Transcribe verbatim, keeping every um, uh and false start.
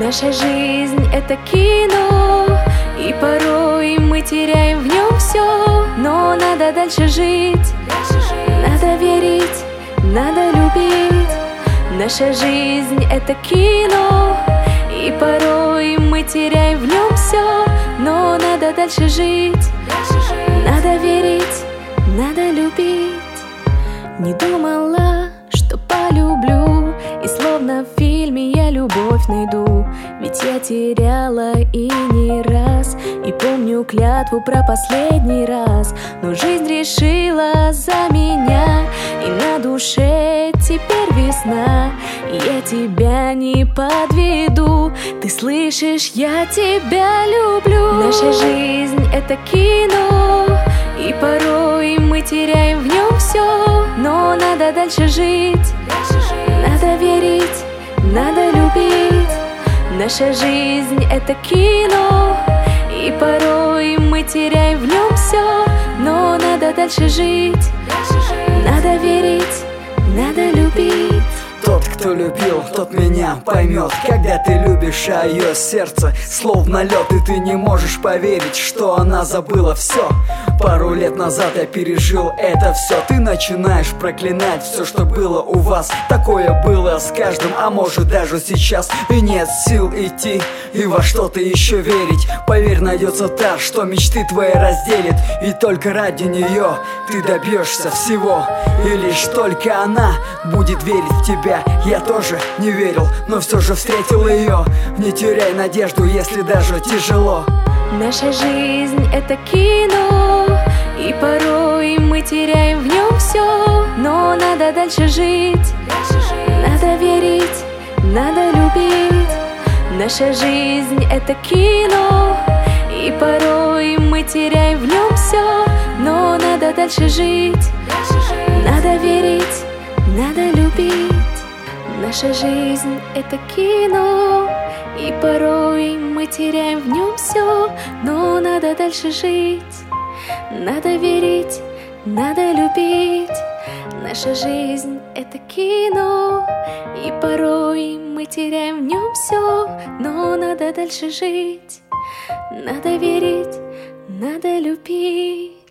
Наша жизнь — это кино, и порой мы теряем в нем все. Но надо дальше жить, надо верить, надо любить. Наша жизнь — это кино, и порой мы теряем в нем все. Но надо дальше жить, надо верить, надо любить. Не думала, что полюблю, и словно в фильме я любовь найду. Ведь я теряла и не раз, и помню клятву про последний раз. Но жизнь решила за меня, и на душе теперь весна. И я тебя не подведу, ты слышишь, я тебя люблю. Наша жизнь — это кино, и порой мы теряем в нем все. Но надо дальше жить, надо верить, надо любить. Наша жизнь — это кино, и порой мы теряем в нем все. Но надо дальше жить, надо верить, надо любить. Тот, кто любил, тот меня поймет. Когда ты любишь, а ее сердце словно лед, и ты не можешь поверить, что она забыла все. Пару лет назад я пережил это все. Ты начинаешь проклинать все, что было у вас. Такое было с каждым, а может даже сейчас. И нет сил идти и во что-то еще верить. Поверь, найдется та, что мечты твои разделит. И только ради нее ты добьешься всего. И лишь только она будет верить в тебя. Я тоже не верил, но все же встретил ее. Не теряй надежду, если даже тяжело. Наша жизнь — это кино, и порой мы теряем в нем все. Но надо дальше жить, надо верить, надо любить. Наша жизнь — это кино, и порой мы теряем в нем все. Но надо дальше жить, надо верить, надо любить. Наша жизнь — это кино, и порой мы теряем в нем все. Но надо дальше жить, надо верить, надо любить. Наша жизнь — это кино, и порой мы теряем в нем все. Но надо дальше жить, надо верить, надо любить.